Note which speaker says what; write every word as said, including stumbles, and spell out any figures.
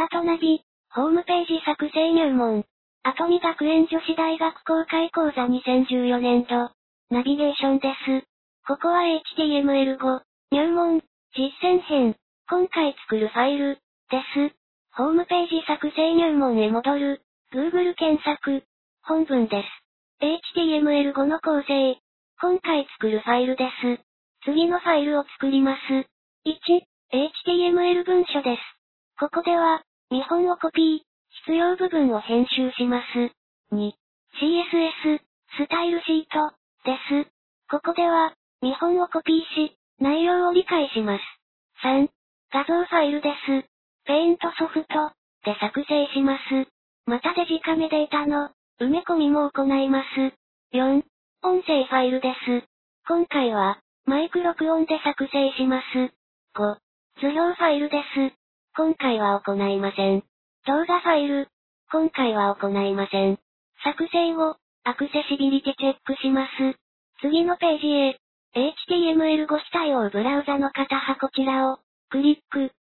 Speaker 1: ートナビ、ホームページ作成入門。跡見学園女子大学公開講座にせんじゅうよねんど。ナビゲーションです。ここは エイチティーエムエルご、入門、実践編。今回作るファイル、です。ホームページ作成入門へ戻る。Google 検索。本文です。エイチティーエムエルご の構成。今回作るファイルです。次のファイルを作ります。いち、エイチティーエムエル 文書です。ここでは、見本をコピー、必要部分を編集します。に、シーエスエス、スタイルシート、です。ここでは、見本をコピーし、内容を理解します。さん、画像ファイルです。ペイントソフト、で作成します。またデジカメデータの、埋め込みも行います。よん、音声ファイルです。今回は、マイク録音で作成します。ご、図表ファイルです。今回は行いません。動画ファイル。今回は行いません。作成後、アクセシビリティチェックします。次のページへ。エイチティーエムエルご 非対応ブラウザの片端こちらを、クリック。